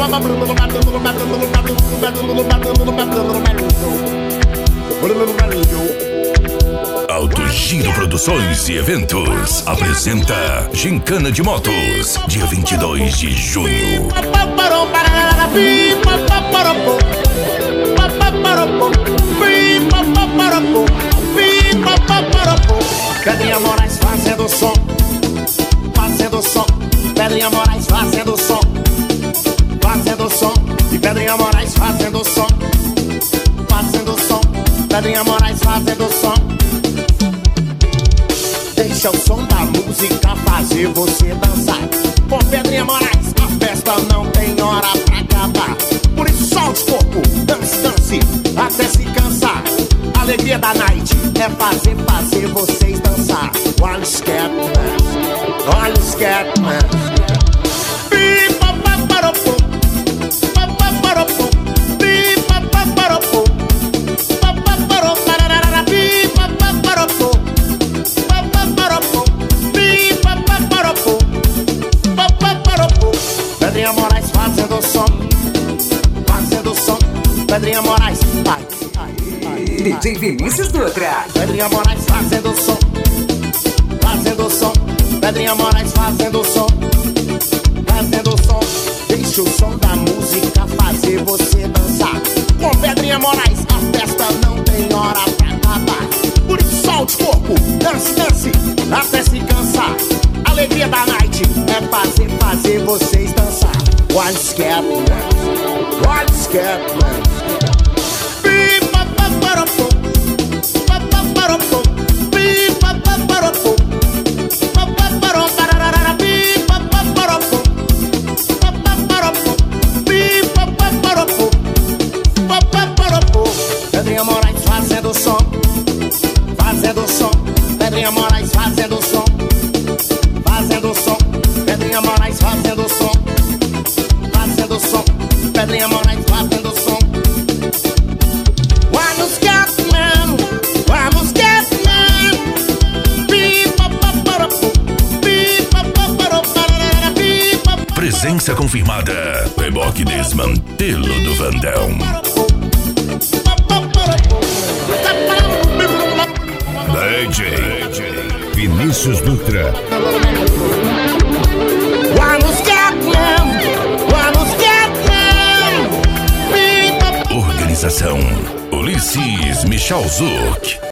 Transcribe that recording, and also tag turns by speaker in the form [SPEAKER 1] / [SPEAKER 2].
[SPEAKER 1] Alto Giro Produções e Eventos apresenta Gincana de Motos, dia 22 de junho.
[SPEAKER 2] Pedrinha Moraes fazendo som, fazendo som. Pedrinha Moraes fazendo som, fazendo som. E Pedrinha Moraes fazendo som, fazendo som. Pedrinha Moraes fazendo som. Deixa o som da música fazer você dançar. Com Pedrinha Moraes a festa não tem hora pra acabar. Por isso solte o corpo, dance, dance, até se cansar. A alegria da night é fazer vocês dançar. Olha o Scatman, olha o Scatman. Pedrinha Moraes fazendo som, fazendo som. Pedrinha Moraes, vai.
[SPEAKER 3] DJ Vinícius Dutra.
[SPEAKER 2] Pedrinha Moraes fazendo som, fazendo som. Pedrinha Moraes fazendo som, fazendo som. Deixa o som da música fazer você dançar. Com Pedrinha Moraes a festa não tem hora pra acabar. Por isso solte o corpo, dance, dance, até se cansar. A alegria da night é fazer vocês dançar. Olha o Scatman, olha o Scatman. Pedrinha Moraes fazendo som, fazendo som. Pedrinha Moraes fazendo som, fazendo som. Pedrinha Moraes fazendo som, fazendo som. Pedrinha Moraes fazendo som. Vamos Scatman, vamos Scatman.
[SPEAKER 1] Presença confirmada. Reboque Desmantelo do Vandão. DJ Vinícius Dutra.
[SPEAKER 2] Vamos Scatman, vamos Scatman.
[SPEAKER 1] Organização Ulisses Michal Zuc.